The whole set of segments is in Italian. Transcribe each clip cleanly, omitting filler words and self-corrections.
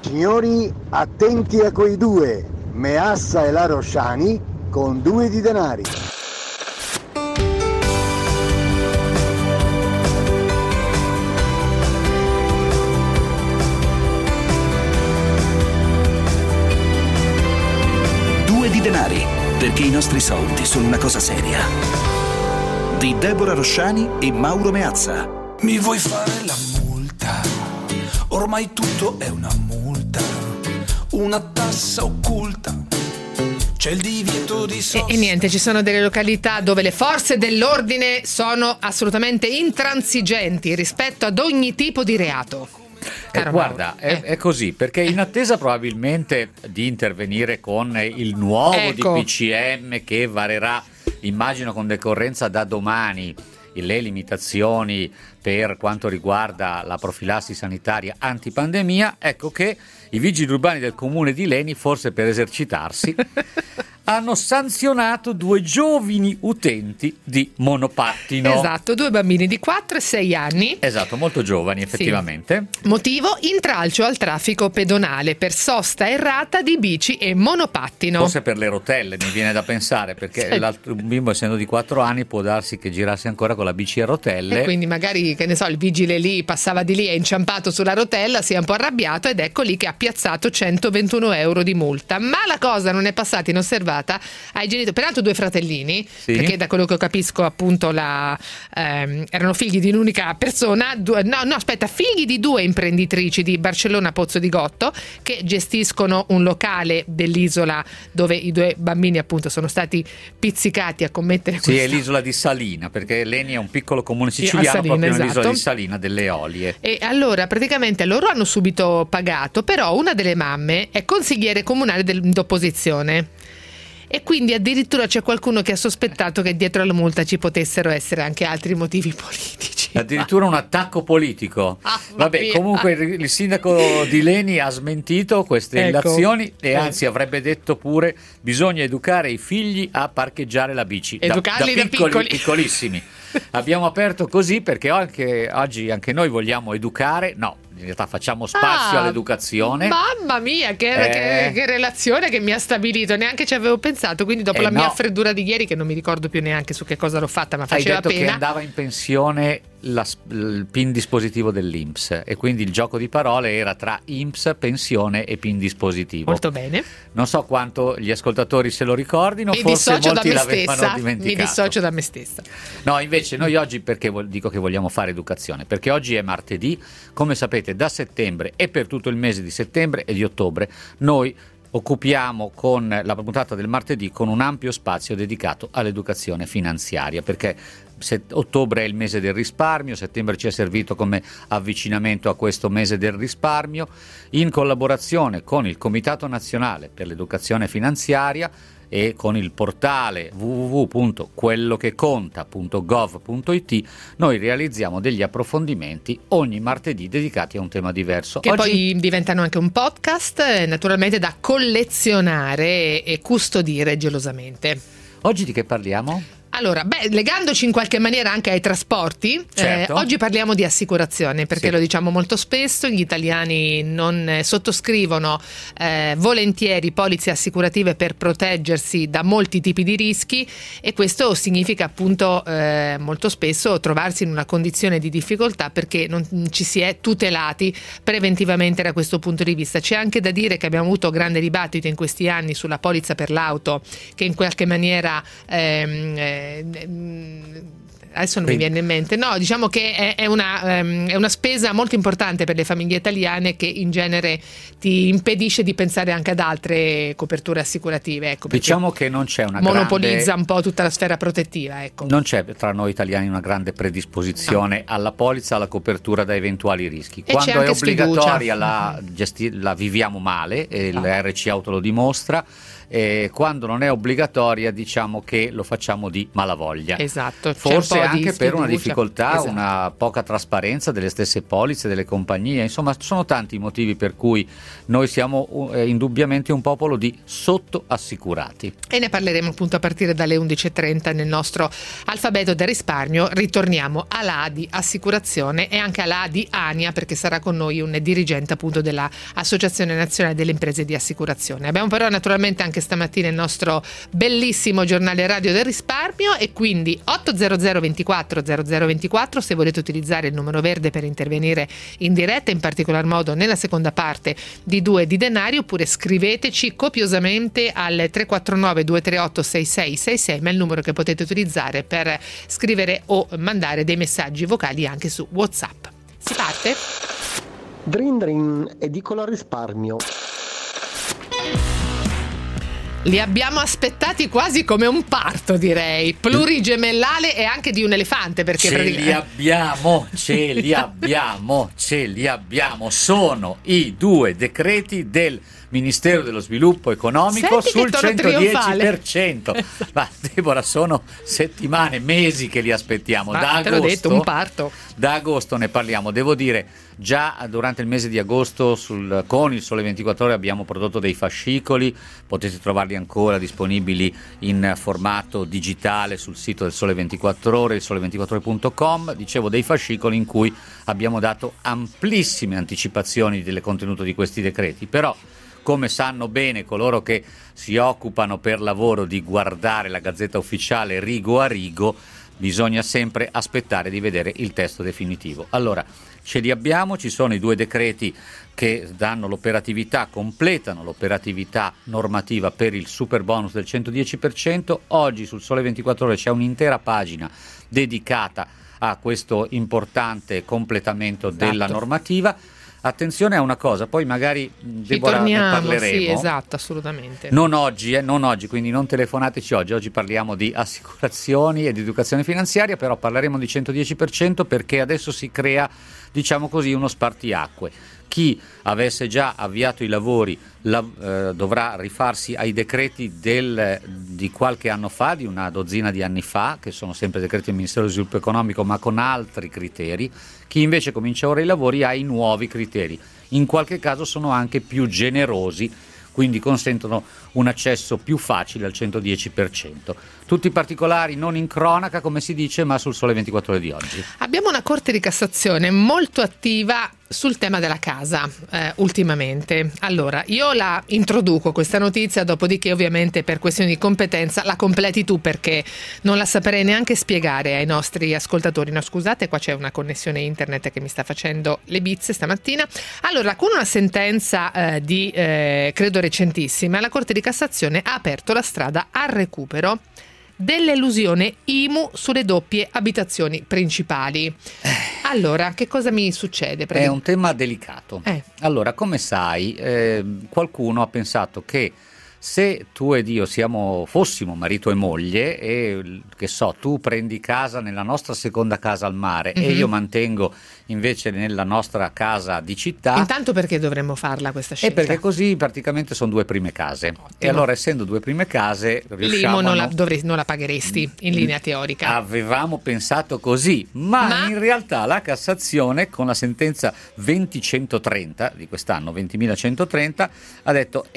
Signori, attenti a quei due, Meassa e la Rosciani, con 2 di denari. Due di denari, perché i nostri soldi sono una cosa seria. Di Deborah Rosciani e Mauro Meazza. Mi vuoi fare la multa? Ormai tutto è una multa, una tassa occulta. C'è il divieto di sosta. E niente, ci sono delle località dove le forze dell'ordine sono assolutamente intransigenti rispetto ad ogni tipo di reato. Guarda, è così, perché in attesa probabilmente di intervenire con il nuovo DPCM che varerà, immagino con decorrenza da domani, le limitazioni per quanto riguarda la profilassi sanitaria antipandemia, ecco che i vigili urbani del comune di Leni, forse per esercitarsi, hanno sanzionato 2 giovani utenti di monopattino. Esatto, 2 bambini di 4 e 6 anni. Esatto, molto giovani effettivamente. Sì. Motivo: intralcio al traffico pedonale per sosta errata di bici e monopattino. Forse per le rotelle, mi viene da pensare, perché Sì. l'altro bimbo, essendo di 4 anni, può darsi che girasse ancora con la bici a rotelle. E quindi magari, che ne so, il vigile lì passava di lì, è inciampato sulla rotella, si è un po' arrabbiato ed ecco lì che ha piazzato 121 euro di multa. Ma la cosa non è passata inosservata ai genitori, peraltro 2 fratellini, sì, perché da quello che capisco appunto erano figli di un'unica persona, figli di 2 imprenditrici di Barcellona Pozzo di Gotto che gestiscono un locale dell'isola dove i 2 bambini appunto sono stati pizzicati a commettere Sì, è l'isola di Salina, perché Leni è un piccolo comune siciliano, Salina, proprio esatto. nell'isola di Salina delle Eolie. E allora praticamente loro hanno subito pagato, però una delle mamme è consigliere comunale d'opposizione. E quindi addirittura c'è qualcuno che ha sospettato che dietro alla multa ci potessero essere anche altri motivi politici. Addirittura un attacco politico. Vabbè, mia. comunque il sindaco di Leni ha smentito queste illazioni e anzi avrebbe detto pure: bisogna educare i figli a parcheggiare la bici. Educarli da piccoli. Piccolissimi. Abbiamo aperto così perché oggi anche noi vogliamo educare. No, in realtà facciamo spazio all'educazione. Mamma mia, che relazione che mi ha stabilito, neanche ci avevo pensato, quindi dopo la mia freddura di ieri, che non mi ricordo più neanche su che cosa l'ho fatta, ma faceva pena. Hai detto che andava in pensione il PIN dispositivo dell'INPS e quindi il gioco di parole era tra INPS, pensione e PIN dispositivo. Molto bene. Non so quanto gli ascoltatori se lo ricordino, forse molti l'avevano dimenticato. Mi dissocio da me stessa. No, invece noi oggi, perché dico che vogliamo fare educazione? Perché oggi è martedì, come sapete da settembre e per tutto il mese di settembre e di ottobre noi occupiamo con la puntata del martedì con un ampio spazio dedicato all'educazione finanziaria, perché ottobre è il mese del risparmio, settembre ci è servito come avvicinamento a questo mese del risparmio, in collaborazione con il Comitato Nazionale per l'Educazione Finanziaria e con il portale www.quellocheconta.gov.it noi realizziamo degli approfondimenti ogni martedì dedicati a un tema diverso. Che poi diventano anche un podcast, naturalmente da collezionare e custodire gelosamente. Oggi di che parliamo? Allora, legandoci in qualche maniera anche ai trasporti, certo. Oggi parliamo di assicurazione, perché lo diciamo molto spesso, gli italiani non sottoscrivono volentieri polizze assicurative per proteggersi da molti tipi di rischi e questo significa appunto molto spesso trovarsi in una condizione di difficoltà perché non ci si è tutelati preventivamente da questo punto di vista. C'è anche da dire che abbiamo avuto grande dibattito in questi anni sulla polizza per l'auto che in qualche maniera adesso non mi viene in mente, no, diciamo che è una spesa molto importante per le famiglie italiane che in genere ti impedisce di pensare anche ad altre coperture assicurative, ecco, diciamo che non c'è una monopolizza un po' tutta la sfera protettiva, ecco. Non c'è tra noi italiani una grande predisposizione alla polizza, alla copertura da eventuali rischi. E quando è obbligatoria sfiducia. la viviamo male e l'RC Auto lo dimostra. Quando non è obbligatoria diciamo che lo facciamo di malavoglia. Esatto. Forse c'è un po' anche di per una sfiducia. difficoltà, Esatto. una poca trasparenza delle stesse polizze, delle compagnie, insomma sono tanti i motivi per cui noi siamo indubbiamente un popolo di sottoassicurati. E ne parleremo appunto a partire dalle 11.30 nel nostro alfabeto del risparmio. Ritorniamo alla A di assicurazione e anche alla A di ANIA, perché sarà con noi un dirigente appunto dell'Associazione Nazionale delle Imprese di Assicurazione. Abbiamo però naturalmente anche stamattina il nostro bellissimo giornale radio del risparmio, e quindi 800 24 0024 se volete utilizzare il numero verde per intervenire in diretta, in particolar modo nella seconda parte di Due di Denari, oppure scriveteci copiosamente al 349 238 6666, ma è il numero che potete utilizzare per scrivere o mandare dei messaggi vocali anche su WhatsApp. Si parte? Drin Drin, edicola risparmio. Li abbiamo aspettati quasi come un parto, direi, plurigemellale e anche di un elefante, perché ce li abbiamo, sono i 2 decreti del Ministero dello Sviluppo Economico. Senti sul che tono 110%. Ma Deborah, sono settimane, mesi che li aspettiamo. Ma te l'ho detto, un parto. Da agosto ne parliamo. Devo dire, già durante il mese di agosto con il Sole 24 Ore abbiamo prodotto dei fascicoli, potete trovarli ancora disponibili in formato digitale sul sito del Sole 24 Ore, il sole24ore.com. Dicevo, dei fascicoli in cui abbiamo dato amplissime anticipazioni del contenuto di questi decreti, però come sanno bene coloro che si occupano per lavoro di guardare la Gazzetta Ufficiale rigo a rigo, bisogna sempre aspettare di vedere il testo definitivo. Allora, ce li abbiamo, ci sono i 2 decreti che danno l'operatività, completano l'operatività normativa per il super bonus del 110%. Oggi sul Sole 24 Ore c'è un'intera pagina dedicata a questo importante completamento della normativa. Attenzione a una cosa, poi magari Deborah ne parleremo. Sì, esatto, assolutamente. Non oggi, quindi non telefonateci oggi parliamo di assicurazioni e di educazione finanziaria, però parleremo di 110% perché adesso si crea, diciamo così, uno spartiacque. Chi avesse già avviato i lavori dovrà rifarsi ai decreti di qualche anno fa, di una dozzina di anni fa, che sono sempre decreti del Ministero dello Sviluppo Economico ma con altri criteri. Chi invece comincia ora i lavori ha i nuovi criteri, in qualche caso sono anche più generosi, quindi consentono un accesso più facile al 110%. Tutti i particolari non in cronaca, come si dice, ma sul Sole 24 Ore di oggi. Abbiamo una Corte di Cassazione molto attiva sul tema della casa ultimamente. Allora, io la introduco questa notizia, dopodiché ovviamente per questioni di competenza la completi tu, perché non la saprei neanche spiegare ai nostri ascoltatori. No, scusate, qua c'è una connessione internet che mi sta facendo le bizze stamattina. Allora, con una sentenza credo recentissima, la Corte di Cassazione ha aperto la strada al recupero dell'elusione IMU sulle doppie abitazioni principali. Allora, che cosa mi succede? È un tema delicato. Allora, come sai, qualcuno ha pensato che se tu ed io fossimo marito e moglie e che so, tu prendi casa nella nostra seconda casa al mare e io mantengo invece nella nostra casa di città. Intanto perché dovremmo farla questa scelta? E perché così praticamente sono 2 prime case. Ottimo. E allora, essendo 2 prime case, riusciamo non la pagheresti in linea teorica. Avevamo pensato così, ma in realtà la Cassazione con la sentenza 20.130 di quest'anno, 20.130, ha detto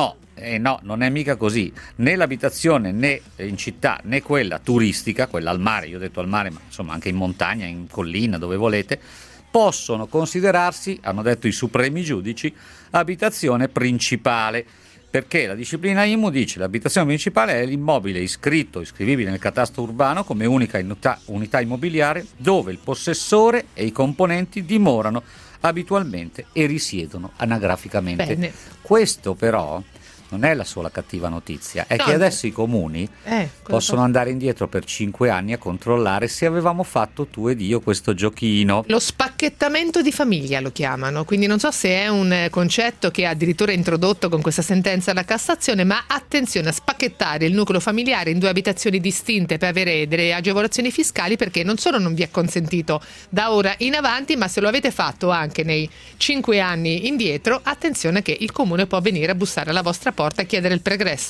no, non è mica così, né l'abitazione né in città né quella turistica, quella al mare, io ho detto al mare ma insomma anche in montagna, in collina, dove volete, possono considerarsi, hanno detto i supremi giudici, abitazione principale, perché la disciplina IMU dice l'abitazione principale è l'immobile iscrivibile nel catasto urbano come unica unità immobiliare dove il possessore e i componenti dimorano abitualmente e risiedono anagraficamente. Bene. Questo però non è la sola cattiva notizia, è che adesso i comuni possono andare indietro per 5 anni a controllare se avevamo fatto tu ed io questo giochino. Lo spacchettamento di famiglia lo chiamano, quindi non so se è un concetto che ha addirittura introdotto con questa sentenza la Cassazione, ma attenzione a spacchettare il nucleo familiare in 2 abitazioni distinte per avere delle agevolazioni fiscali, perché non solo non vi è consentito da ora in avanti, ma se lo avete fatto anche nei 5 anni indietro, attenzione che il comune può venire a bussare alla vostra porta e chiedere il pregresso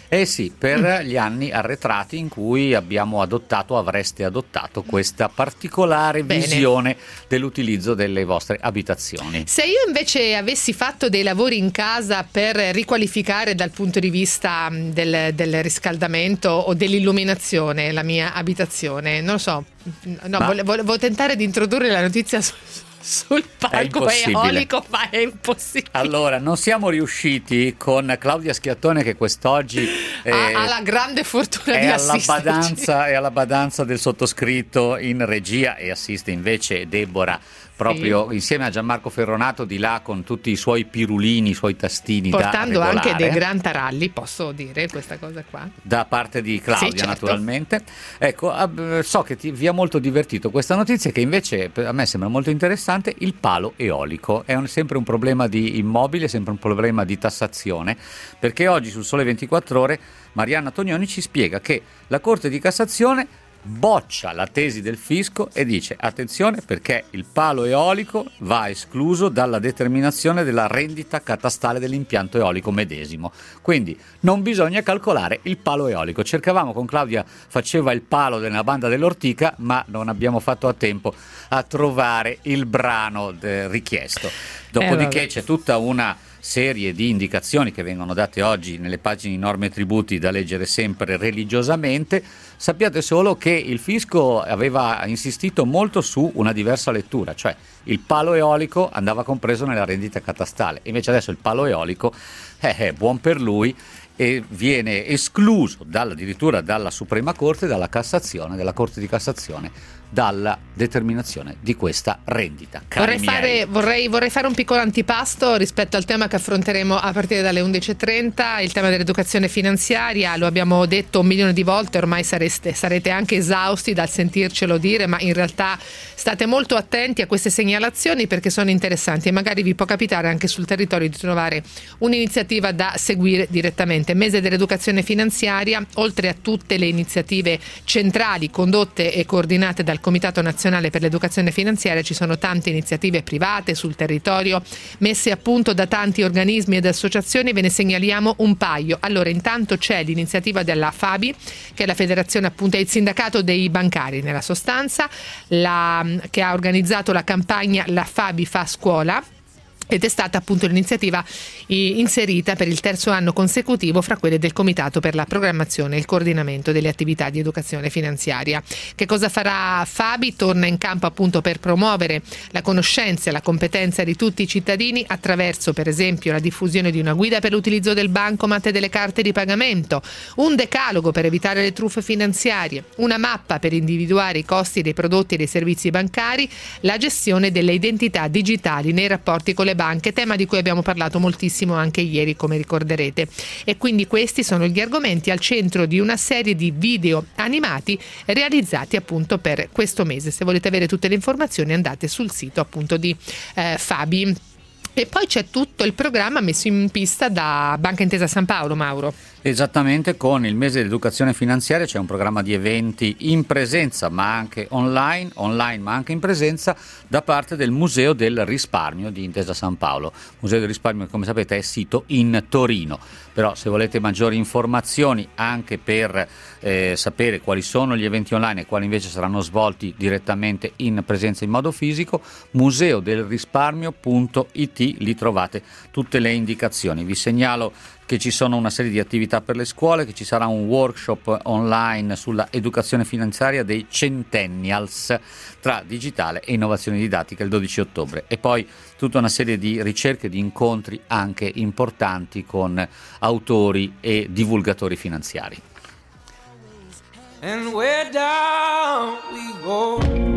Eh sì, per gli anni arretrati in cui avreste adottato questa particolare visione dell'utilizzo delle vostre abitazioni. Se io invece avessi fatto dei lavori in casa per riqualificare dal punto di vista del riscaldamento o dell'illuminazione la mia abitazione, non lo so, volevo tentare di introdurre la notizia sul parco eolico, ma è impossibile. Allora, non siamo riusciti con Claudia Schiattone, che quest'oggi ha la grande fortuna di assisterci. È alla badanza del sottoscritto in regia, e assiste invece Deborah proprio insieme a Gianmarco Ferronato di là con tutti i suoi pirulini, i suoi tastini portando da regolare. Anche dei gran taralli, posso dire questa cosa qua? Da parte di Claudia, sì, certo. Naturalmente. Ecco, so che vi ha molto divertito questa notizia, che invece a me sembra molto interessante. Il palo eolico è sempre un problema di immobile, sempre un problema di tassazione, perché oggi sul Sole 24 Ore Marianna Tognoni ci spiega che la Corte di Cassazione boccia la tesi del fisco e dice: attenzione, perché il palo eolico va escluso dalla determinazione della rendita catastale dell'impianto eolico medesimo, quindi non bisogna calcolare il palo eolico. Cercavamo con Claudia, faceva il palo nella banda dell'Ortica, ma non abbiamo fatto a tempo a trovare il brano richiesto. Dopodiché c'è tutta una serie di indicazioni che vengono date oggi nelle pagine di norme e tributi da leggere sempre religiosamente. Sappiate solo che il fisco aveva insistito molto su una diversa lettura, cioè il palo eolico andava compreso nella rendita catastale, invece adesso il palo eolico buon per lui, e viene escluso addirittura dalla Suprema Corte, dalla Corte di Cassazione, dalla determinazione di questa rendita. Vorrei fare un piccolo antipasto rispetto al tema che affronteremo a partire dalle 11.30, il tema dell'educazione finanziaria. Lo abbiamo detto 1 milione di volte, ormai sarete anche esausti dal sentircelo dire, ma in realtà state molto attenti a queste segnalazioni perché sono interessanti e magari vi può capitare anche sul territorio di trovare un'iniziativa da seguire direttamente. Mese dell'educazione finanziaria, oltre a tutte le iniziative centrali condotte e coordinate dal Comitato Nazionale per l'Educazione Finanziaria, ci sono tante iniziative private sul territorio messe a punto da tanti organismi ed associazioni. Ve ne segnaliamo un paio. Allora, intanto c'è l'iniziativa della FABI, che è la federazione, appunto, è il sindacato dei bancari nella sostanza, che ha organizzato la campagna La FABI fa scuola, ed è stata appunto l'iniziativa inserita per il 3° anno consecutivo fra quelle del Comitato per la programmazione e il coordinamento delle attività di educazione finanziaria. Che cosa farà Fabi? Torna in campo appunto per promuovere la conoscenza e la competenza di tutti i cittadini attraverso, per esempio, la diffusione di una guida per l'utilizzo del bancomat e delle carte di pagamento, un decalogo per evitare le truffe finanziarie, una mappa per individuare i costi dei prodotti e dei servizi bancari, la gestione delle identità digitali nei rapporti con le banche, tema di cui abbiamo parlato moltissimo anche ieri, come ricorderete. E quindi questi sono gli argomenti al centro di una serie di video animati realizzati appunto per questo mese. Se volete avere tutte le informazioni andate sul sito appunto di Fabi. E poi c'è tutto il programma messo in pista da Banca Intesa San Paolo, Mauro. Esattamente, con il mese dell'educazione finanziaria c'è un programma di eventi in presenza ma anche online ma anche in presenza da parte del Museo del Risparmio di Intesa San Paolo. Museo del Risparmio, come sapete, è sito in Torino, però se volete maggiori informazioni anche per sapere quali sono gli eventi online e quali invece saranno svolti direttamente in presenza in modo fisico, museodelrisparmio.it, lì trovate tutte le indicazioni. Vi segnalo che ci sono una serie di attività per le scuole, che ci sarà un workshop online sulla educazione finanziaria dei centennials tra digitale e innovazione didattica il 12 ottobre e poi tutta una serie di ricerche, di incontri anche importanti con autori e divulgatori finanziari. And where down we go.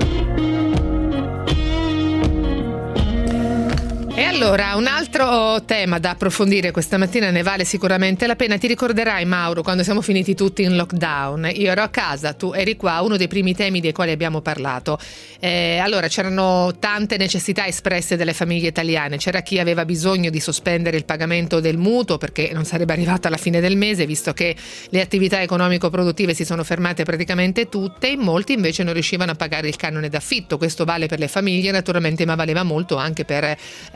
E allora, un altro tema da approfondire questa mattina, ne vale sicuramente la pena. Ti ricorderai, Mauro, quando siamo finiti tutti in lockdown, io ero a casa, tu eri qua, uno dei primi temi dei quali abbiamo parlato. Allora, c'erano tante necessità espresse dalle famiglie italiane, c'era chi aveva bisogno di sospendere il pagamento del mutuo perché non sarebbe arrivato alla fine del mese, visto che le attività economico-produttive si sono fermate praticamente tutte, e molti invece non riuscivano a pagare il canone d'affitto. Questo vale per le famiglie naturalmente, ma valeva molto anche per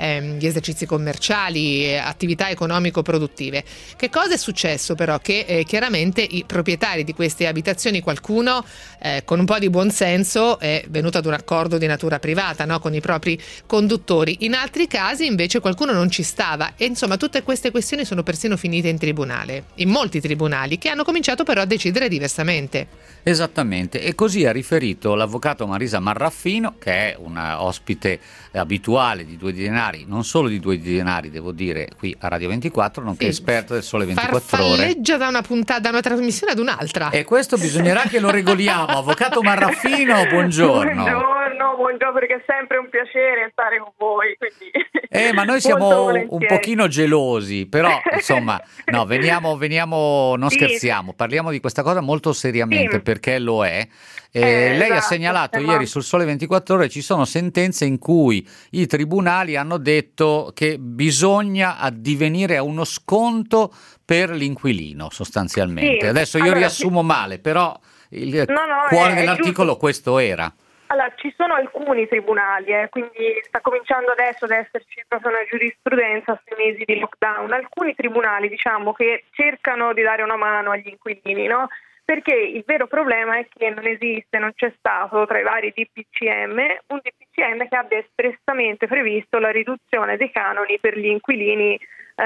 gli esercizi commerciali, attività economico-produttive. Che cosa è successo però? Che chiaramente i proprietari di queste abitazioni, qualcuno con un po' di buonsenso è venuto ad un accordo di natura privata, no? Con i propri conduttori. In altri casi invece qualcuno non ci stava e insomma tutte queste questioni sono persino finite in tribunale, in molti tribunali, che hanno cominciato però a decidere diversamente. Esattamente, e così ha riferito l'avvocato Marisa Marraffino, che è una ospite abituale di Due di Denari, non solo di Due di Denari, devo dire, qui a Radio 24, nonché esperta del Sole 24 Ore. Farfalleggia da una puntata, da una trasmissione ad un'altra. E questo bisognerà che lo regoliamo. Avvocato Marraffino, buongiorno. Buongiorno, perché è sempre un piacere stare con voi. Quindi ma noi siamo un pochino gelosi, però insomma, no, veniamo, non scherziamo, parliamo di questa cosa molto seriamente, perché lo è. Lei esatto, ha segnalato ieri sul Sole 24 Ore ci sono sentenze in cui i tribunali hanno detto che bisogna addivenire a uno sconto per l'inquilino, sostanzialmente. Sì. Adesso io riassumo male, però il cuore dell'articolo giusto. Questo era. Allora, ci sono alcuni tribunali, quindi sta cominciando adesso ad esserci proprio una giurisprudenza a 6 mesi di lockdown. Alcuni tribunali, diciamo, che cercano di dare una mano agli inquilini, no? Perché il vero problema è che non c'è stato tra i vari DPCM un DPCM che abbia espressamente previsto la riduzione dei canoni per gli inquilini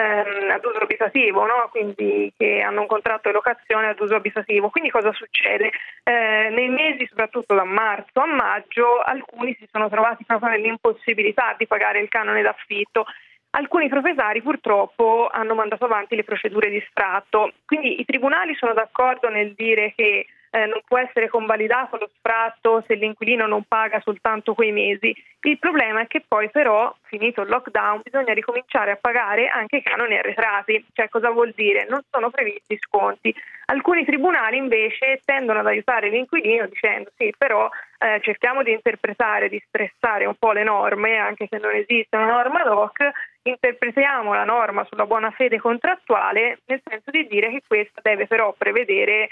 ad uso abitativo, no? Quindi che hanno un contratto di locazione ad uso abitativo. Quindi cosa succede? Nei mesi, soprattutto da marzo a maggio, alcuni si sono trovati proprio nell'impossibilità di pagare il canone d'affitto. Alcuni proprietari purtroppo hanno mandato avanti le procedure di sfratto, quindi i tribunali sono d'accordo nel dire che non può essere convalidato lo sfratto se l'inquilino non paga soltanto quei mesi. Il problema è che poi però, finito il lockdown, bisogna ricominciare a pagare anche i canoni arretrati. Cioè, cosa vuol dire? Non sono previsti sconti. Alcuni tribunali invece tendono ad aiutare l'inquilino dicendo sì, però cerchiamo di interpretare, di stressare un po' le norme, anche se non esiste una norma ad hoc, interpretiamo la norma sulla buona fede contrattuale, nel senso di dire che questa deve però prevedere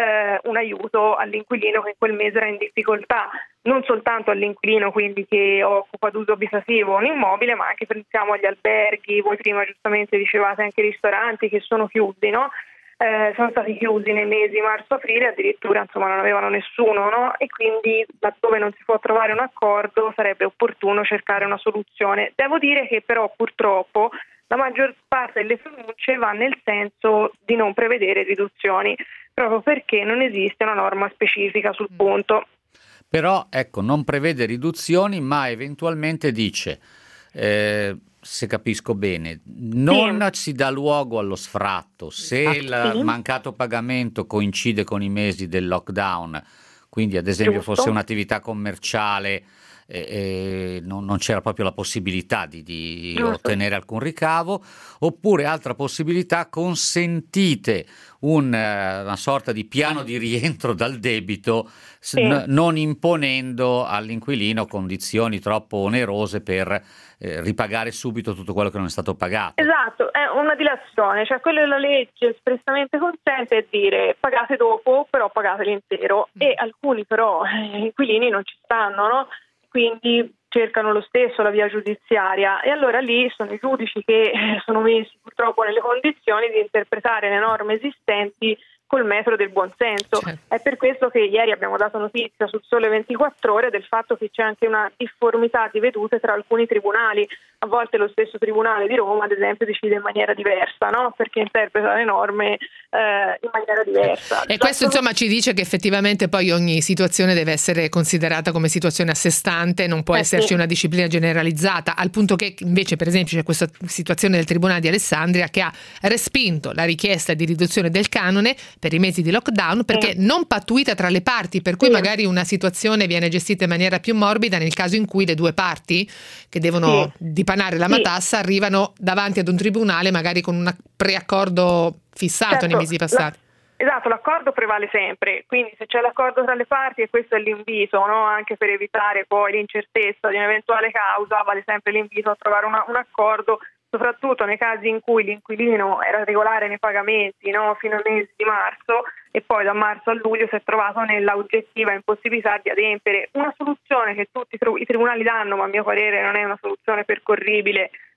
un aiuto all'inquilino che in quel mese era in difficoltà, non soltanto all'inquilino quindi che occupa ad uso abitativo un immobile, ma anche pensiamo agli alberghi, voi prima giustamente dicevate anche i ristoranti che sono chiusi, no? Sono stati chiusi nei mesi marzo-aprile, addirittura insomma non avevano nessuno, no? E quindi laddove non si può trovare un accordo sarebbe opportuno cercare una soluzione. Devo dire che però purtroppo la maggior parte delle pronunce va nel senso di non prevedere riduzioni, proprio perché non esiste una norma specifica sul punto. Però ecco, non prevede riduzioni, ma eventualmente dice se capisco bene, non si dà luogo allo sfratto se il mancato pagamento coincide con i mesi del lockdown, quindi ad esempio fosse un'attività commerciale non c'era proprio la possibilità di ottenere alcun ricavo, oppure altra possibilità, consentite una sorta di piano di rientro dal debito, non imponendo all'inquilino condizioni troppo onerose per ripagare subito tutto quello che non è stato pagato. Esatto, è una dilazione, cioè quello che la legge espressamente consente è dire pagate dopo, però pagate l'intero, e alcuni però inquilini non ci stanno, no? Quindi cercano lo stesso la via giudiziaria, e allora lì sono i giudici che sono messi purtroppo nelle condizioni di interpretare le norme esistenti col metro del buonsenso. È per questo che ieri abbiamo dato notizia sul Sole 24 Ore del fatto che c'è anche una difformità di vedute tra alcuni tribunali. A volte lo stesso Tribunale di Roma, ad esempio, decide in maniera diversa, no? Perché interpreta le norme in maniera diversa. E questo insomma ci dice che effettivamente poi ogni situazione deve essere considerata come situazione a sé stante, non può esserci una disciplina generalizzata, al punto che invece per esempio c'è questa situazione del Tribunale di Alessandria che ha respinto la richiesta di riduzione del canone per i mesi di lockdown perché non pattuita tra le parti, per cui magari una situazione viene gestita in maniera più morbida nel caso in cui le due parti che devono dipanare la matassa arrivano davanti ad un tribunale magari con un preaccordo fissato nei mesi passati. Esatto, l'accordo prevale sempre, quindi se c'è l'accordo tra le parti, e questo è l'invito, no? Anche per evitare poi l'incertezza di un'eventuale causa, vale sempre l'invito a trovare un accordo, soprattutto nei casi in cui l'inquilino era regolare nei pagamenti, no? Fino al mese di marzo, e poi da marzo a luglio si è trovato nella oggettiva impossibilità di adempiere. Una soluzione che tutti i tribunali danno, ma a mio parere non è una soluzione percorribile,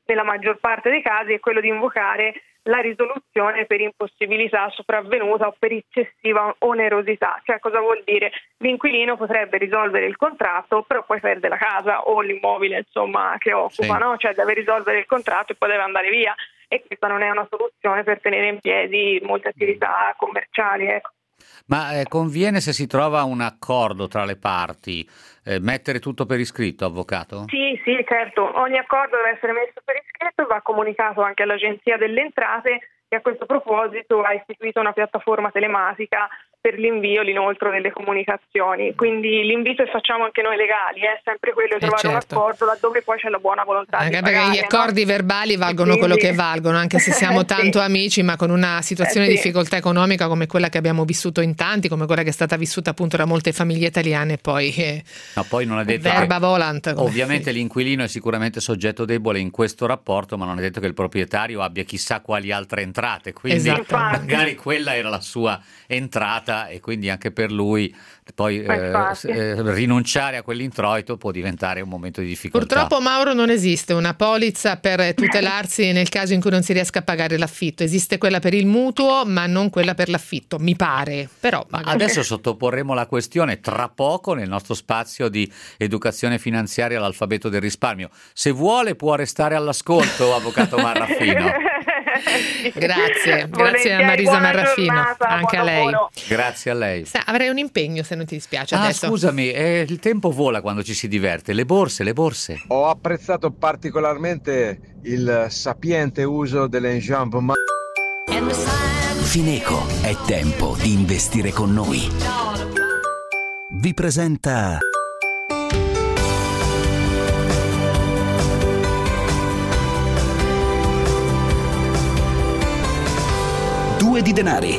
nella maggior parte dei casi, è quello di invocare la risoluzione per impossibilità sopravvenuta o per eccessiva onerosità. Cioè, cosa vuol dire? L'inquilino potrebbe risolvere il contratto, però poi perde la casa o l'immobile, insomma, che occupa, no? Cioè deve risolvere il contratto e poi deve andare via, e questa non è una soluzione per tenere in piedi molte attività commerciali, ecco. Ma conviene, se si trova un accordo tra le parti, mettere tutto per iscritto, avvocato? Sì, certo. Ogni accordo deve essere messo per iscritto e va comunicato anche all'Agenzia delle Entrate, che a questo proposito ha istituito una piattaforma telematica per l'invio e l'inoltro delle comunicazioni. Quindi l'invito che facciamo anche noi legali è sempre quello di trovare un accordo laddove poi c'è la buona volontà anche di pagare, perché gli accordi verbali valgono quello che valgono, anche se siamo tanto amici, ma con una situazione di difficoltà economica come quella che abbiamo vissuto in tanti, come quella che è stata vissuta appunto da molte famiglie italiane, poi poi non è detto verba volant. Ovviamente l'inquilino è sicuramente soggetto debole in questo rapporto, ma non è detto che il proprietario abbia chissà quali altre entrate, quindi magari quella era la sua entrata e quindi anche per lui poi rinunciare a quell'introito può diventare un momento di difficoltà. Purtroppo, Mauro, non esiste una polizza per tutelarsi nel caso in cui non si riesca a pagare l'affitto. Esiste quella per il mutuo, ma non quella per l'affitto, mi pare. Però adesso sottoporremo la questione tra poco nel nostro spazio di educazione finanziaria all'alfabeto del risparmio. Se vuole può restare all'ascolto, avvocato Marraffino. Grazie a Marisa Marraffino, anche a lei. Grazie a lei. Avrei un impegno, se non ti dispiace adesso. Scusami, il tempo vola quando ci si diverte. Le borse. Ho apprezzato particolarmente il sapiente uso dell'enjambement. Fineco, è tempo di investire con noi. Vi presenta Due di denari.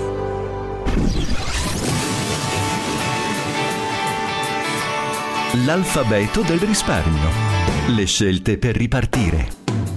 L'alfabeto del risparmio. Le scelte per ripartire.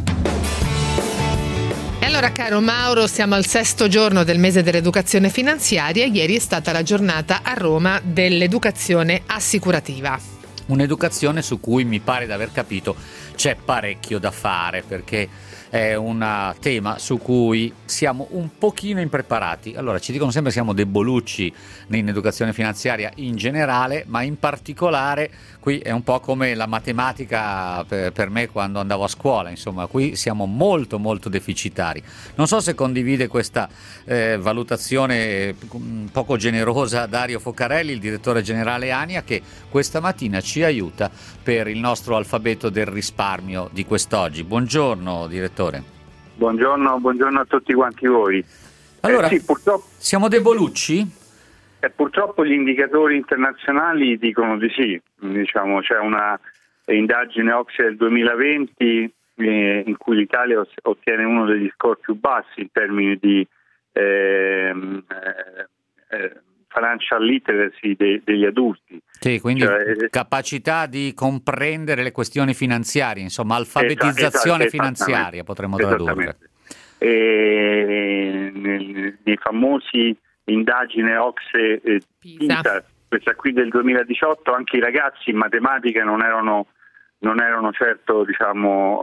E allora, caro Mauro, siamo al 6° giorno del mese dell'educazione finanziaria. Ieri è stata la giornata a Roma dell'educazione assicurativa. Un'educazione su cui mi pare di aver capito c'è parecchio da fare, perché è un tema su cui siamo un pochino impreparati. Allora, ci dicono sempre che siamo debolucci in educazione finanziaria in generale, ma in particolare qui è un po' come la matematica per me quando andavo a scuola, insomma, qui siamo molto molto deficitari. Non so se condivide questa valutazione poco generosa Dario Focarelli, il direttore generale ANIA, che questa mattina ci aiuta per il nostro alfabeto del risparmio di quest'oggi. Buongiorno direttore. Buongiorno a tutti quanti voi. Allora, sì, purtroppo siamo debolucci? Purtroppo gli indicatori internazionali dicono di sì. Diciamo, c'è una indagine OCSE del 2020 in cui l'Italia ottiene uno degli score più bassi in termini di financial literacy degli adulti. Sì, quindi capacità di comprendere le questioni finanziarie, insomma, alfabetizzazione finanziaria potremmo tradurre. Nei famosi indagine OCSE PISA, questa qui del 2018, anche i ragazzi in matematica non erano certo, diciamo,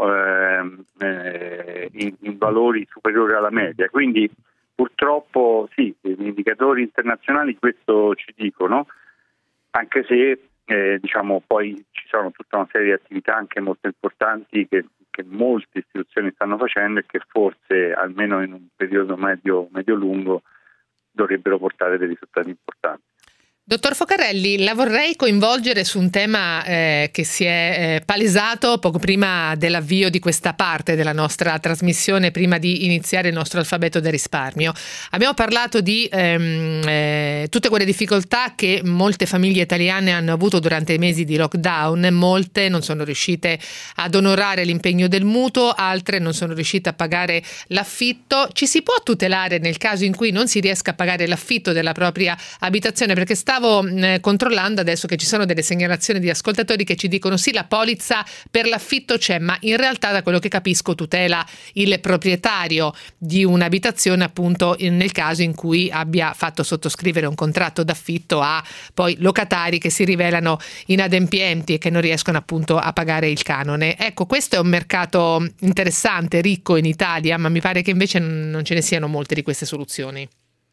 in valori superiori alla media, quindi purtroppo sì, gli indicatori internazionali questo ci dicono, anche se diciamo poi ci sono tutta una serie di attività anche molto importanti che molte istituzioni stanno facendo e che forse almeno in un periodo medio-lungo dovrebbero portare dei risultati importanti. Dottor Focarelli, la vorrei coinvolgere su un tema che si è palesato poco prima dell'avvio di questa parte della nostra trasmissione, prima di iniziare il nostro alfabeto del risparmio. Abbiamo parlato di tutte quelle difficoltà che molte famiglie italiane hanno avuto durante i mesi di lockdown. Molte non sono riuscite ad onorare l'impegno del mutuo, altre non sono riuscite a pagare l'affitto. Ci si può tutelare nel caso in cui non si riesca a pagare l'affitto della propria abitazione? Perché sta stavo controllando adesso che ci sono delle segnalazioni di ascoltatori che ci dicono sì, la polizza per l'affitto c'è, ma in realtà da quello che capisco tutela il proprietario di un'abitazione, appunto nel caso in cui abbia fatto sottoscrivere un contratto d'affitto a poi locatari che si rivelano inadempienti e che non riescono appunto a pagare il canone. Ecco, questo è un mercato interessante, ricco in Italia, ma mi pare che invece non ce ne siano molte di queste soluzioni.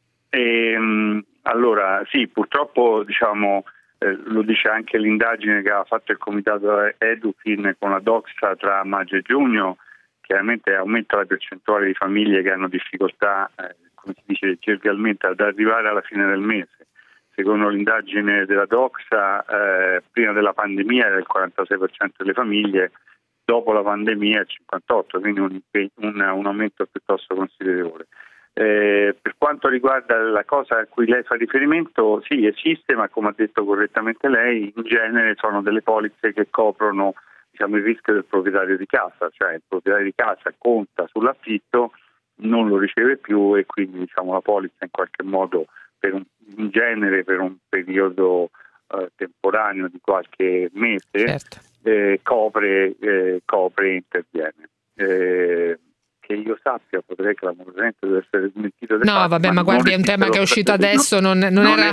Allora sì, purtroppo lo dice anche l'indagine che ha fatto il comitato Edufin con la Doxa tra maggio e giugno. Chiaramente aumenta la percentuale di famiglie che hanno difficoltà, come si dice gergalmente, ad arrivare alla fine del mese. Secondo l'indagine della Doxa, prima della pandemia era il 46% delle famiglie, dopo la pandemia il 58%, quindi un aumento piuttosto considerevole. Per quanto riguarda la cosa a cui lei fa riferimento, sì, esiste, ma come ha detto correttamente lei, in genere sono delle polizze che coprono il rischio del proprietario di casa, cioè il proprietario di casa conta sull'affitto, non lo riceve più e quindi la polizza in qualche modo in genere per un periodo temporaneo di qualche mese, certo, copre e interviene. Che io sappia, potrei clamorosamente deve essere smentito. No, vabbè, ma guardi, è un tema che è uscito adesso, non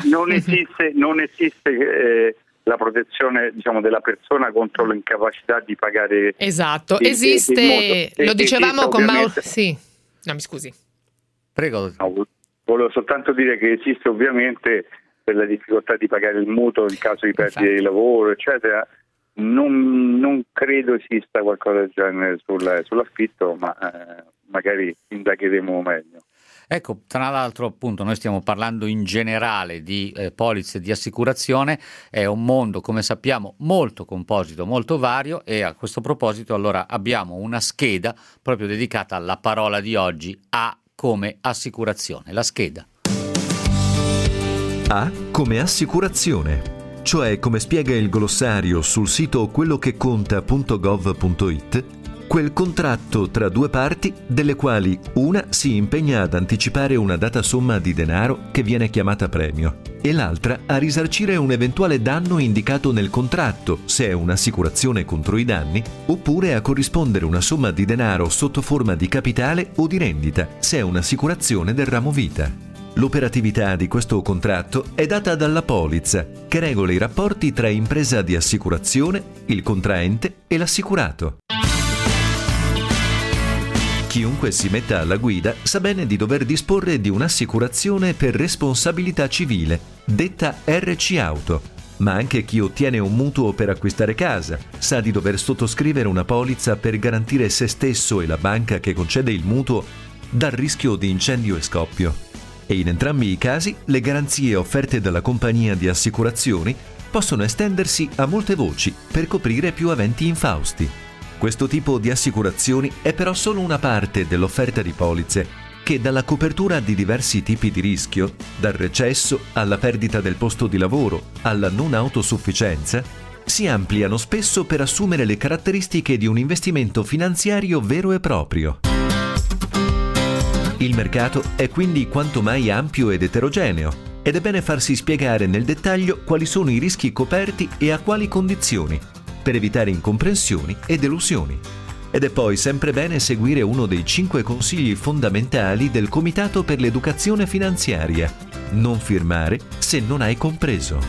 esiste la protezione della persona contro l'incapacità di pagare. Esatto, esiste, lo dicevamo con Mauro. Sì, no, mi scusi. Prego. No, volevo soltanto dire che esiste ovviamente per la difficoltà di pagare il mutuo in caso di perdita di lavoro, eccetera. Non credo esista qualcosa del genere sull'affitto, ma magari indagheremo meglio. Ecco, tra l'altro appunto noi stiamo parlando in generale di polizze di assicurazione, è un mondo come sappiamo molto composito, molto vario, e a questo proposito allora abbiamo una scheda proprio dedicata alla parola di oggi, A come assicurazione, la scheda. A come assicurazione, cioè come spiega il glossario sul sito quellocheconta.gov.it, quel contratto tra due parti delle quali una si impegna ad anticipare una data somma di denaro che viene chiamata premio e l'altra a risarcire un eventuale danno indicato nel contratto se è un'assicurazione contro i danni, oppure a corrispondere una somma di denaro sotto forma di capitale o di rendita se è un'assicurazione del ramo vita. L'operatività di questo contratto è data dalla polizza, che regola i rapporti tra impresa di assicurazione, il contraente e l'assicurato. Chiunque si metta alla guida sa bene di dover disporre di un'assicurazione per responsabilità civile, detta RC Auto, ma anche chi ottiene un mutuo per acquistare casa sa di dover sottoscrivere una polizza per garantire se stesso e la banca che concede il mutuo dal rischio di incendio e scoppio. E in entrambi i casi le garanzie offerte dalla compagnia di assicurazioni possono estendersi a molte voci per coprire più eventi infausti. Questo tipo di assicurazioni è però solo una parte dell'offerta di polizze che dalla copertura di diversi tipi di rischio, dal recesso alla perdita del posto di lavoro alla non autosufficienza, si ampliano spesso per assumere le caratteristiche di un investimento finanziario vero e proprio. Il mercato è quindi quanto mai ampio ed eterogeneo ed è bene farsi spiegare nel dettaglio quali sono i rischi coperti e a quali condizioni, per evitare incomprensioni e delusioni. Ed è poi sempre bene seguire uno dei 5 consigli fondamentali del Comitato per l'Educazione Finanziaria: non firmare se non hai compreso.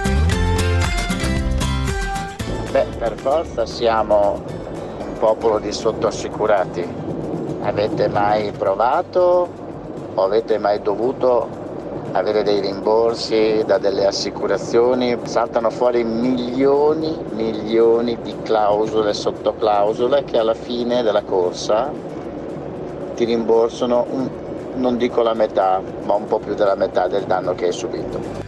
Per forza siamo un popolo di sottoassicurati. Avete mai provato o avete mai dovuto avere dei rimborsi da delle assicurazioni? Saltano fuori milioni di clausole, sottoclausole che alla fine della corsa ti rimborsano, non dico la metà, ma un po' più della metà del danno che hai subito.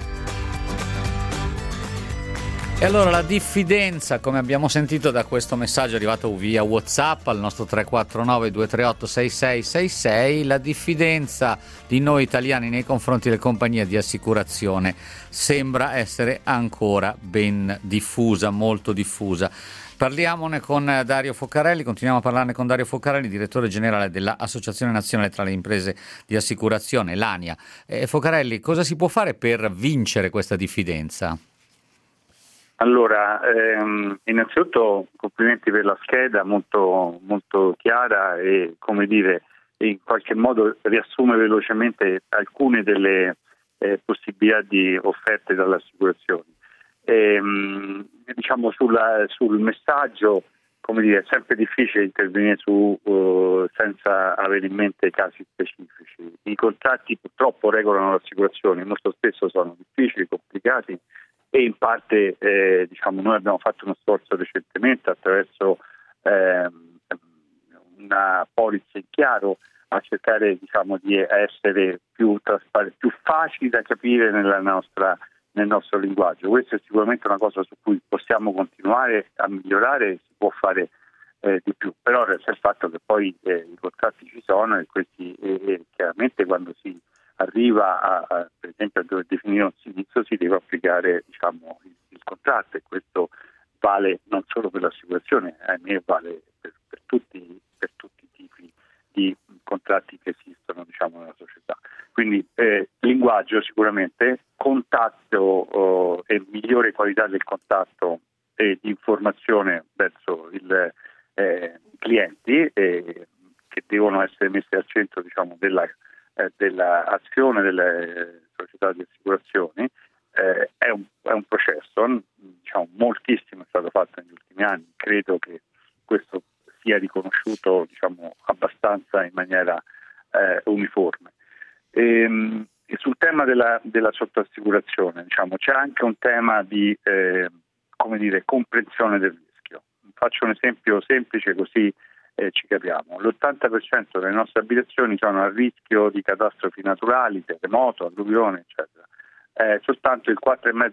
E allora la diffidenza, come abbiamo sentito da questo messaggio arrivato via WhatsApp al nostro 349 238 6666, la diffidenza di noi italiani nei confronti delle compagnie di assicurazione sembra essere ancora ben diffusa, molto diffusa. Parliamone con Dario Foccarelli, continuiamo a parlarne con Dario Foccarelli, direttore generale dell'Associazione Nazionale tra le Imprese di Assicurazione, l'ANIA. Foccarelli, cosa si può fare per vincere questa diffidenza? Allora, innanzitutto complimenti per la scheda molto, molto chiara e, come dire, in qualche modo riassume velocemente alcune delle possibilità di offerte dalle assicurazioni. Diciamo sul messaggio, come dire, è sempre difficile intervenire senza avere in mente casi specifici. I contratti purtroppo regolano l'assicurazione, molto spesso sono difficili, complicati e in parte noi abbiamo fatto uno sforzo recentemente attraverso una polizza in chiaro a cercare di essere più facili da capire nel nostro linguaggio. Questa è sicuramente una cosa su cui possiamo continuare a migliorare, si può fare di più, però resta il fatto che poi i contratti ci sono e questi chiaramente quando si arriva per esempio a dover definire un servizio si deve applicare il contratto, e questo vale non solo per l'assicurazione, ahimè vale per tutti i tipi di contratti che esistono nella società. Quindi linguaggio sicuramente, contatto e migliore qualità del contatto e di informazione verso i clienti che devono essere messi al centro dell'azione delle società di assicurazioni. È un processo, moltissimo è stato fatto negli ultimi anni, credo che questo sia riconosciuto abbastanza in maniera uniforme. E sul tema della sottoassicurazione c'è anche un tema di comprensione del rischio. Faccio un esempio semplice così ci capiamo. L'80% delle nostre abitazioni sono a rischio di catastrofi naturali, terremoto, alluvione, eccetera. Soltanto il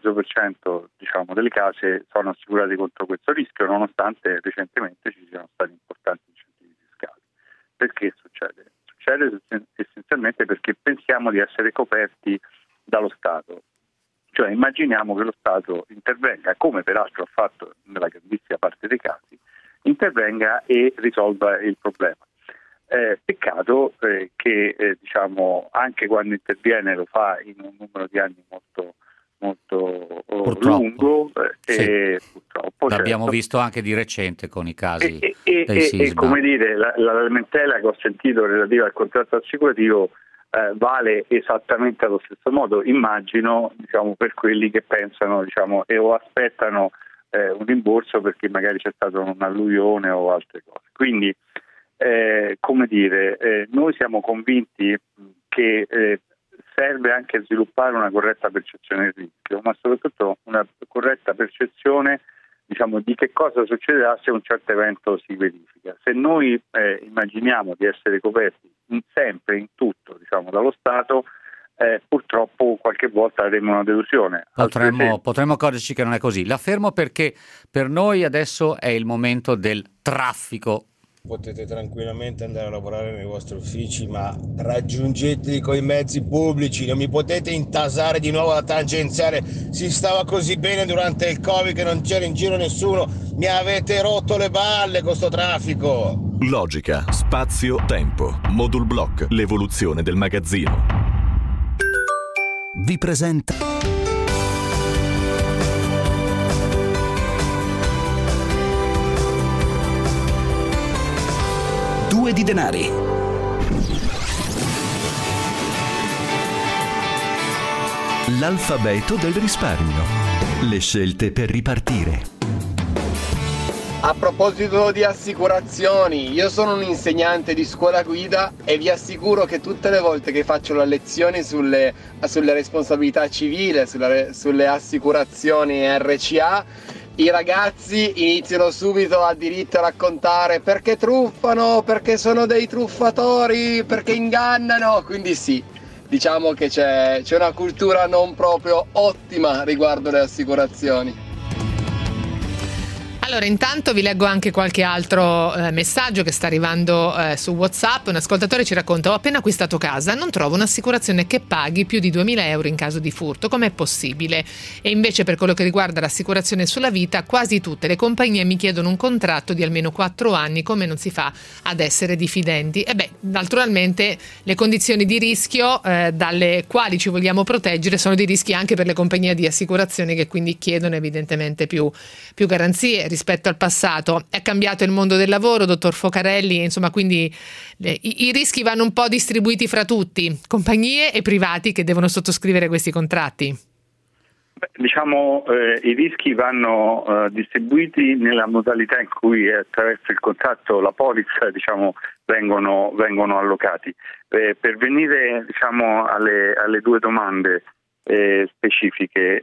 4,5% delle case sono assicurate contro questo rischio, nonostante recentemente ci siano stati importanti incentivi fiscali. Perché succede? Succede essenzialmente perché pensiamo di essere coperti dallo Stato. Cioè immaginiamo che lo Stato intervenga, come peraltro ha fatto nella grandissima parte dei casi, intervenga e risolva il problema. Peccato che anche quando interviene lo fa in un numero di anni molto lungo e purtroppo l'abbiamo visto anche di recente con i casi dei sisma. E come dire, la lamentela che ho sentito relativa al contratto assicurativo vale esattamente allo stesso modo, immagino, per quelli che pensano o aspettano un rimborso perché magari c'è stato un'alluvione o altre cose. Quindi noi siamo convinti che serve anche sviluppare una corretta percezione del rischio, ma soprattutto una corretta percezione di che cosa succederà se un certo evento si verifica. Se noi immaginiamo di essere coperti sempre in tutto dallo Stato, purtroppo qualche volta avremo una delusione. Potremmo accorgerci che non è così. La fermo perché per noi adesso è il momento del traffico. Potete tranquillamente andare a lavorare nei vostri uffici, ma raggiungeteli con i mezzi pubblici, non mi potete intasare di nuovo la tangenziale. Si stava così bene durante il Covid che non c'era in giro nessuno, mi avete rotto le balle con sto traffico. Logica, spazio, tempo, Modul Block, l'evoluzione del magazzino. Vi presenta Due di denari. L'alfabeto del risparmio. Le scelte per ripartire. A proposito di assicurazioni, io sono un insegnante di scuola guida e vi assicuro che tutte le volte che faccio le lezioni sulle responsabilità civili, sulle assicurazioni RCA, i ragazzi iniziano subito a diritto a raccontare perché truffano, perché sono dei truffatori, perché ingannano. Quindi sì, diciamo che c'è una cultura non proprio ottima riguardo le assicurazioni. Allora, intanto vi leggo anche qualche altro messaggio che sta arrivando su WhatsApp. Un ascoltatore ci racconta: ho appena acquistato casa, non trovo un'assicurazione che paghi più di 2.000 euro in caso di furto, com'è possibile? E invece per quello che riguarda l'assicurazione sulla vita, quasi tutte le compagnie mi chiedono un contratto di almeno 4 anni, come non si fa ad essere diffidenti? E naturalmente le condizioni di rischio dalle quali ci vogliamo proteggere sono dei rischi anche per le compagnie di assicurazione, che quindi chiedono evidentemente più garanzie rispetto al passato. È cambiato il mondo del lavoro, dottor Focarelli, insomma, quindi i rischi vanno un po' distribuiti fra tutti, compagnie e privati che devono sottoscrivere questi contratti. I rischi vanno distribuiti nella modalità in cui attraverso il contratto, la polizza, vengono allocati. Per venire alle due domande specifiche,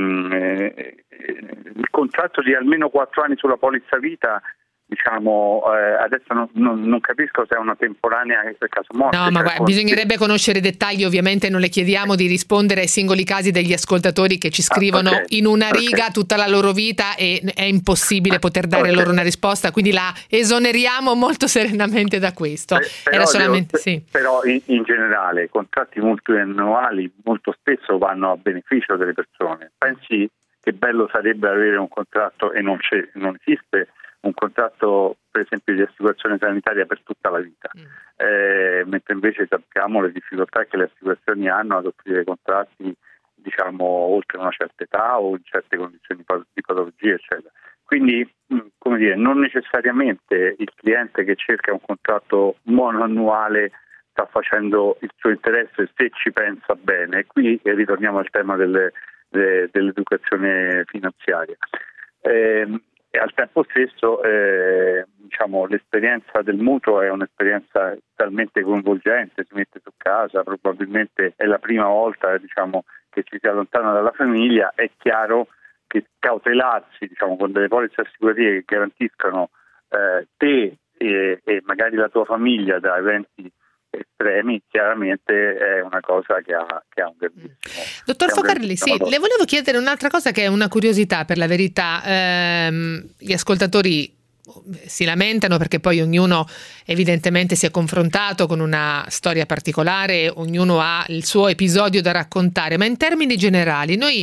il contratto di almeno 4 anni sulla polizza vita, adesso non capisco se è una temporanea per caso morte. No, ma guarda, bisognerebbe conoscere i dettagli, ovviamente non le chiediamo di rispondere ai singoli casi degli ascoltatori che ci scrivono in una riga tutta la loro vita e è impossibile poter dare loro una risposta, quindi la esoneriamo molto serenamente da questo. Era solamente però in generale i contratti multiannuali molto spesso vanno a beneficio delle persone. Pensi che bello sarebbe avere un contratto, e non esiste un contratto per esempio di assicurazione sanitaria per tutta la vita, mentre invece sappiamo le difficoltà che le assicurazioni hanno ad offrire contratti oltre una certa età o in certe condizioni di patologia, eccetera. Quindi non necessariamente il cliente che cerca un contratto monoannuale sta facendo il suo interesse, se ci pensa bene. Qui ritorniamo al tema dell'educazione finanziaria. E al tempo stesso l'esperienza del mutuo è un'esperienza talmente coinvolgente, si mette su casa, probabilmente è la prima volta che ci si allontana dalla famiglia. È chiaro che cautelarsi con delle polizze assicurative che garantiscano te e magari la tua famiglia da eventi estremi, chiaramente è una cosa che ha un grandissimo. Dottor Focarelli, le volevo chiedere un'altra cosa che è una curiosità, per la verità. Gli ascoltatori si lamentano perché poi ognuno evidentemente si è confrontato con una storia particolare, ognuno ha il suo episodio da raccontare, ma in termini generali noi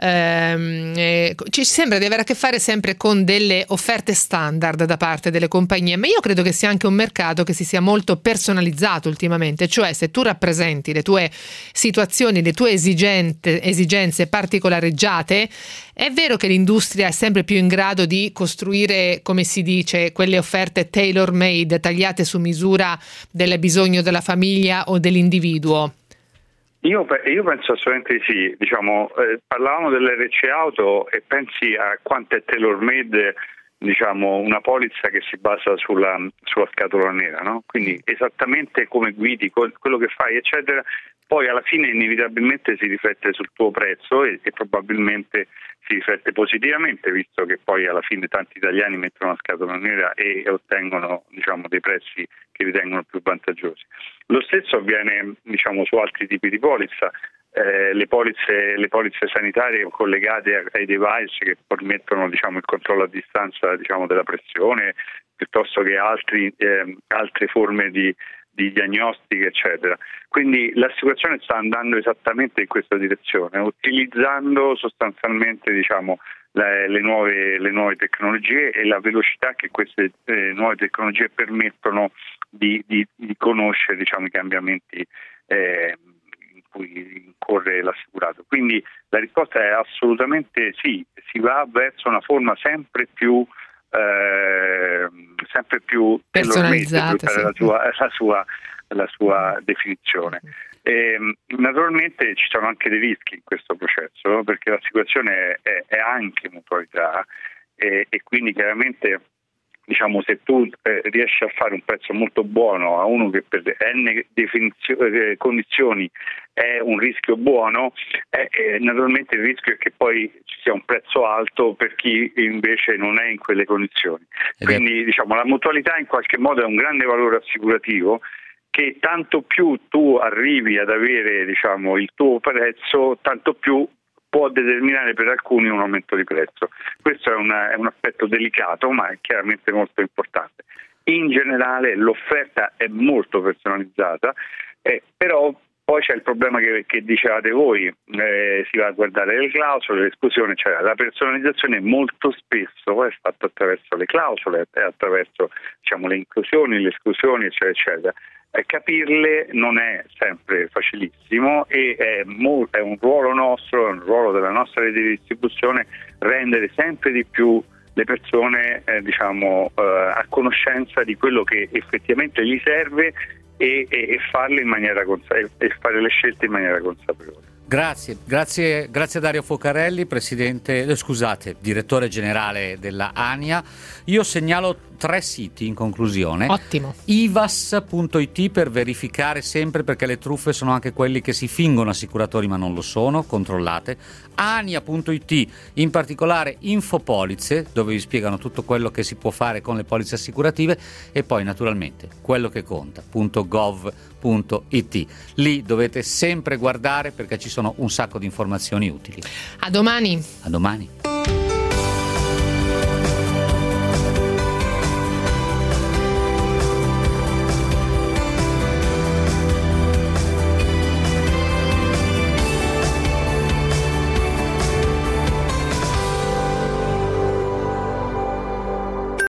ci sembra di avere a che fare sempre con delle offerte standard da parte delle compagnie, ma io credo che sia anche un mercato che si sia molto personalizzato ultimamente, cioè se tu rappresenti le tue situazioni, le tue esigenze particolareggiate, è vero che l'industria è sempre più in grado di costruire, come si dice, quelle offerte tailor made, tagliate su misura del bisogno della famiglia o dell'individuo? Io penso assolutamente di sì. Parlavamo dell'RC Auto e pensi a quanto è tailor made una polizza che si basa sulla scatola nera, no? Quindi esattamente come guidi, quello che fai, eccetera, poi alla fine inevitabilmente si riflette sul tuo prezzo e probabilmente si riflette positivamente, visto che poi alla fine tanti italiani mettono la scatola nera e ottengono dei prezzi che ritengono più vantaggiosi. Lo stesso avviene su altri tipi di polizza. Le polizze sanitarie collegate ai device che permettono il controllo a distanza della pressione, piuttosto che altre forme di diagnostiche, eccetera. Quindi l'assicurazione sta andando esattamente in questa direzione, utilizzando sostanzialmente le nuove tecnologie e la velocità che queste nuove tecnologie permettono di conoscere i cambiamenti in cui incorre l'assicurato. Quindi la risposta è assolutamente sì, si va verso una forma sempre più personalizzata, la sua definizione. Naturalmente ci sono anche dei rischi in questo processo, perché l'assicurazione è anche mutualità e quindi chiaramente se tu riesci a fare un prezzo molto buono a uno che per n condizioni è un rischio buono, naturalmente il rischio è che poi ci sia un prezzo alto per chi invece non è in quelle condizioni. Quindi la mutualità in qualche modo è un grande valore assicurativo che tanto più tu arrivi ad avere il tuo prezzo, tanto più può determinare per alcuni un aumento di prezzo. Questo è un aspetto delicato, ma è chiaramente molto importante. In generale l'offerta è molto personalizzata, però poi c'è il problema che dicevate voi, si va a guardare le clausole, l'esclusione, cioè la personalizzazione molto spesso è fatta attraverso le clausole, attraverso le inclusioni, le esclusioni, eccetera, eccetera. Capirle non è sempre facilissimo e è un ruolo nostro, è un ruolo della nostra rete di distribuzione rendere sempre di più le persone a conoscenza di quello che effettivamente gli serve e farle in maniera e fare le scelte in maniera consapevole. Grazie a Dario Focarelli, direttore generale della ANIA. Io segnalo 3 siti in conclusione. Ottimo. ivas.it per verificare sempre, perché le truffe sono anche quelli che si fingono assicuratori ma non lo sono, controllate. ania.it, in particolare Infopolize, dove vi spiegano tutto quello che si può fare con le polizze assicurative, e poi naturalmente quello che conta.gov.it. Lì dovete sempre guardare perché ci sono un sacco di informazioni utili. A domani. A domani.